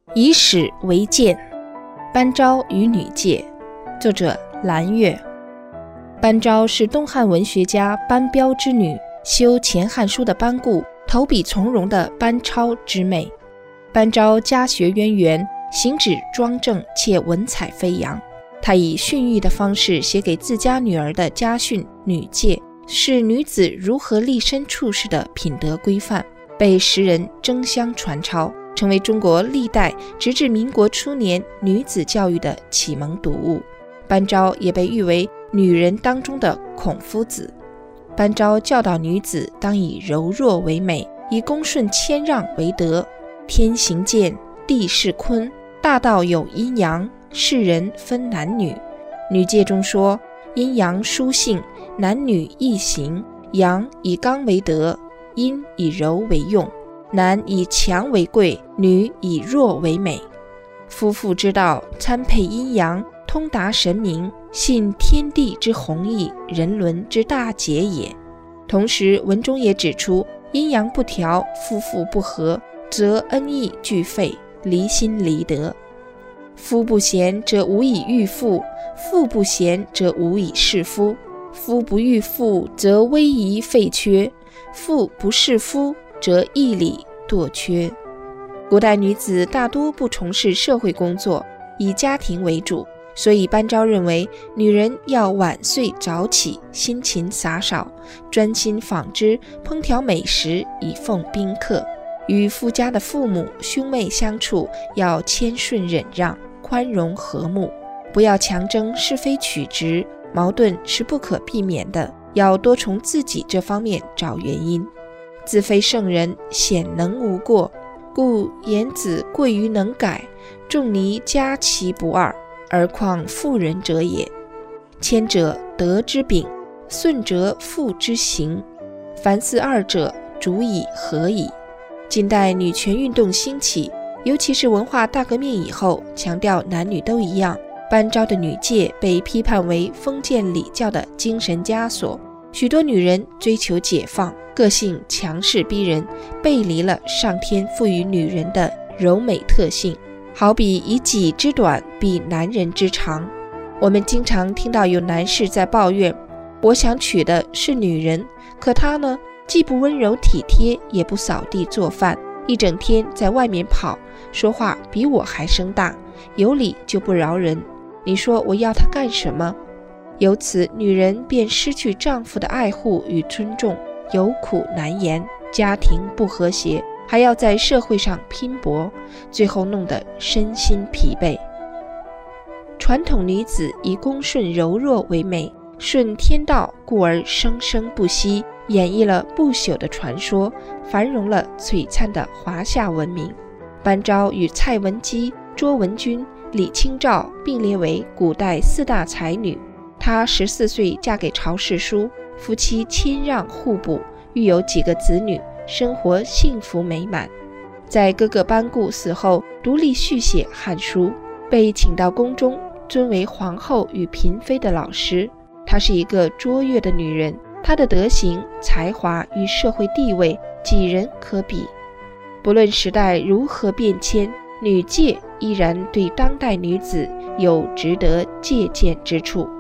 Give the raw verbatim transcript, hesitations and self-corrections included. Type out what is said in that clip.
以史为鉴，班昭与女戒，作者蓝月。班昭是东汉文学家班彪之女，修前汉书的班固，投笔从戎的班超之妹。班昭家学渊源，行止庄正且文采飞扬。她以训育的方式写给自家女儿的家训《女戒》，是女子如何立身处世的品德规范，被时人争相传抄，成为中国历代直至民国初年女子教育的启蒙读物。班昭也被誉为女人当中的孔夫子。班昭教导女子当以柔弱为美，以恭顺谦让为德。天行健，地势坤，大道有阴阳，世人分男女。女戒中说，阴阳殊性，男女异行，阳以刚为德，阴以柔为用，男以强为贵，女以弱为美。夫妇之道，参配阴阳，通达神明，信天地之弘毅，人伦之大节也。同时文中也指出，阴阳不调，夫妇不和，则恩义俱废，离心离德。夫不贤则无以育妇，妇不贤则无以事夫，夫不育妇则威仪废缺，妇不事夫则义理堕缺。古代女子大多不从事社会工作，以家庭为主，所以班昭认为女人要晚睡早起，辛勤洒扫，专心纺织，烹调美食以奉宾客。与夫家的父母兄妹相处，要谦顺忍让，宽容和睦，不要强争是非曲直，矛盾是不可避免的，要多从自己这方面找原因。自非圣人，显能无过，故言子贵于能改，仲尼嘉其不二，而况妇人者也。谦者德之秉，顺者父之行，凡似二者，足以合矣。近代女权运动兴起，尤其是文化大革命以后，强调男女都一样。班昭的女戒被批判为封建礼教的精神枷锁，许多女人追求解放，个性强势逼人，背离了上天赋予女人的柔美特性，好比以己之短比男人之长。我们经常听到有男士在抱怨，我想娶的是女人，可她呢，既不温柔体贴，也不扫地做饭，一整天在外面跑，说话比我还声大，有理就不饶人，你说我要她干什么？由此女人便失去丈夫的爱护与尊重，有苦难言，家庭不和谐，还要在社会上拼搏，最后弄得身心疲惫。传统女子以恭顺柔弱为美，顺天道，故而生生不息，演绎了不朽的传说，繁荣了璀璨的华夏文明。班昭与蔡文姬、卓文君、李清照并列为古代四大才女。她十四岁嫁给曹世书，夫妻谦让互补，育有几个子女，生活幸福美满。在哥哥班固死后，独立续写《汉书》，被请到宫中，尊为皇后与嫔妃的老师。她是一个卓越的女人，她的德行、才华与社会地位几人可比？不论时代如何变迁，女戒依然对当代女子有值得借鉴之处。